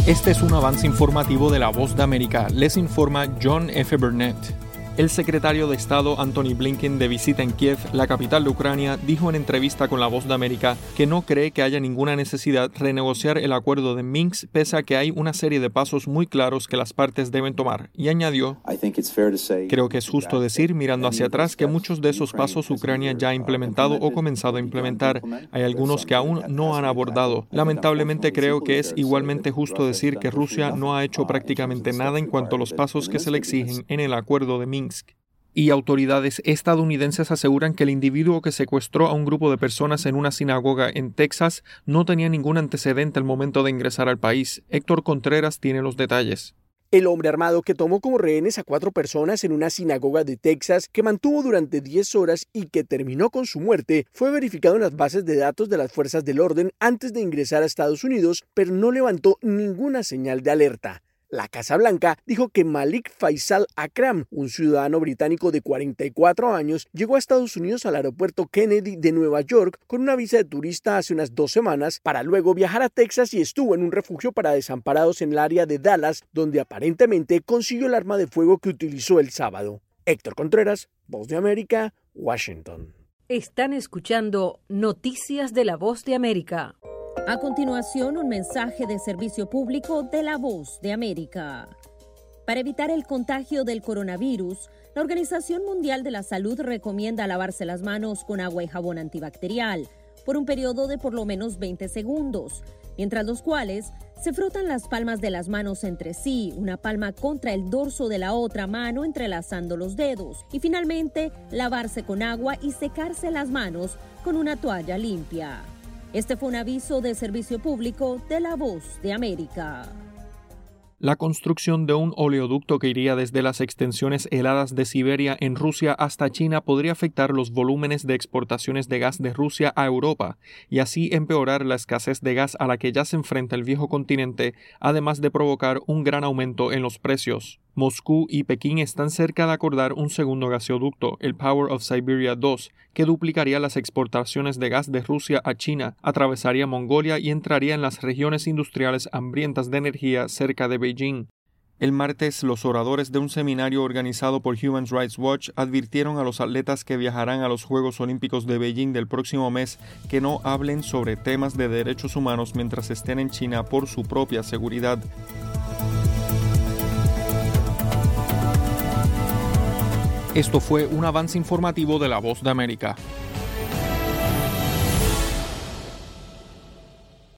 Este es un avance informativo de La Voz de América. Les informa John F. Burnett. El secretario de Estado Antony Blinken, de visita en Kiev, la capital de Ucrania, dijo en entrevista con La Voz de América que no cree que haya ninguna necesidad de renegociar el acuerdo de Minsk, pese a que hay una serie de pasos muy claros que las partes deben tomar. Y añadió: creo que es justo decir, mirando hacia atrás, que muchos de esos pasos Ucrania ya ha implementado o comenzado a implementar. Hay algunos que aún no han abordado. Lamentablemente creo que es igualmente justo decir que Rusia no ha hecho prácticamente nada en cuanto a los pasos que se le exigen en el acuerdo de Minsk. Y autoridades estadounidenses aseguran que el individuo que secuestró a un grupo de personas en una sinagoga en Texas no tenía ningún antecedente al momento de ingresar al país. Héctor Contreras tiene los detalles. El hombre armado que tomó como rehenes a 4 personas en una sinagoga de Texas, que mantuvo durante 10 horas y que terminó con su muerte, fue verificado en las bases de datos de las fuerzas del orden antes de ingresar a Estados Unidos, pero no levantó ninguna señal de alerta. La Casa Blanca dijo que Malik Faisal Akram, un ciudadano británico de 44 años, llegó a Estados Unidos al aeropuerto Kennedy de Nueva York con una visa de turista hace unas 2 semanas para luego viajar a Texas y estuvo en un refugio para desamparados en el área de Dallas, donde aparentemente consiguió el arma de fuego que utilizó el sábado. Héctor Contreras, Voz de América, Washington. Están escuchando Noticias de la Voz de América. A continuación, un mensaje de servicio público de La Voz de América. Para evitar el contagio del coronavirus, la Organización Mundial de la Salud recomienda lavarse las manos con agua y jabón antibacterial por un periodo de por lo menos 20 segundos, mientras los cuales se frotan las palmas de las manos entre sí, una palma contra el dorso de la otra mano entrelazando los dedos, y finalmente lavarse con agua y secarse las manos con una toalla limpia. Este fue un aviso de servicio público de La Voz de América. La construcción de un oleoducto que iría desde las extensiones heladas de Siberia en Rusia hasta China podría afectar los volúmenes de exportaciones de gas de Rusia a Europa y así empeorar la escasez de gas a la que ya se enfrenta el viejo continente, además de provocar un gran aumento en los precios. Moscú y Pekín están cerca de acordar un segundo gasoducto, el Power of Siberia 2, que duplicaría las exportaciones de gas de Rusia a China, atravesaría Mongolia y entraría en las regiones industriales hambrientas de energía cerca de Beijing. El martes, los oradores de un seminario organizado por Human Rights Watch advirtieron a los atletas que viajarán a los Juegos Olímpicos de Beijing del próximo mes que no hablen sobre temas de derechos humanos mientras estén en China por su propia seguridad. Esto fue un avance informativo de La Voz de América.